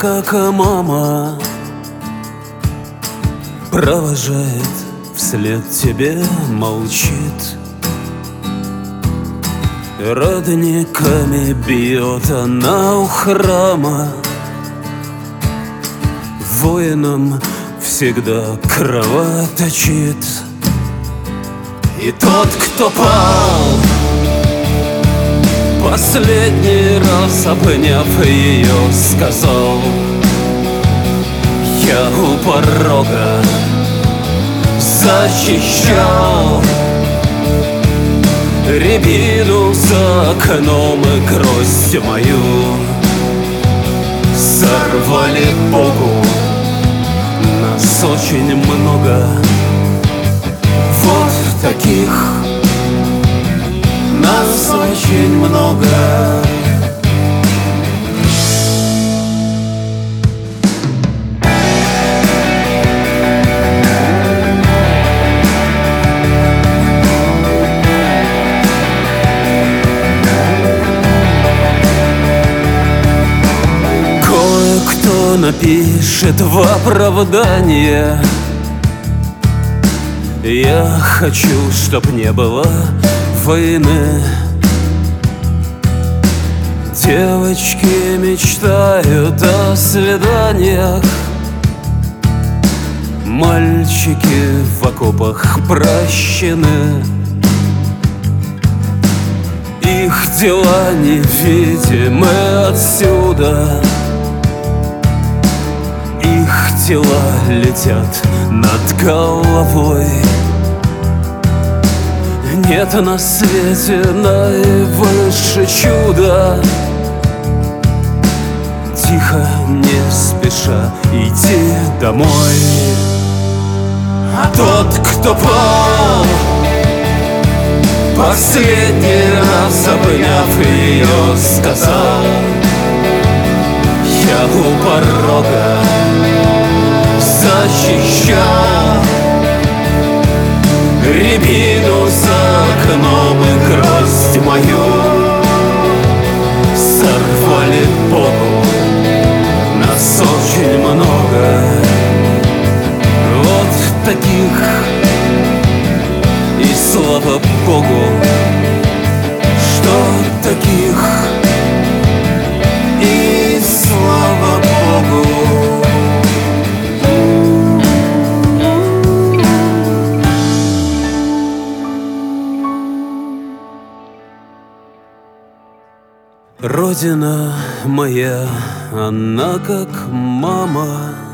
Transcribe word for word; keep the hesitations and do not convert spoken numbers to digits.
как мама, провожает вслед тебе, молчит. Родниками бьет она у храма, воинам всегда кровоточит. И тот, кто пал, последний раз обняв ее, сказал: я у порога защищал рябину за окном, и гроздь мою сорвали Богу. Нас очень много, вот таких, нас очень много. Кое-кто напишет в оправдание: я хочу, чтоб не было войны. Девочки мечтают о свиданиях, мальчики в окопах прощены. Их дела невидимы отсюда, их тела летят над головой. Нет на свете наивысше чуда, тихо, не спеша иди домой. А тот, кто пал, последний раз обняв ее, сказал: я у порога защищал рябину за окном, и гроздь мою сорвали Богу. Нас очень много, вот таких, и слава Богу, что таких, и слава Богу. Родина моя, она как мама,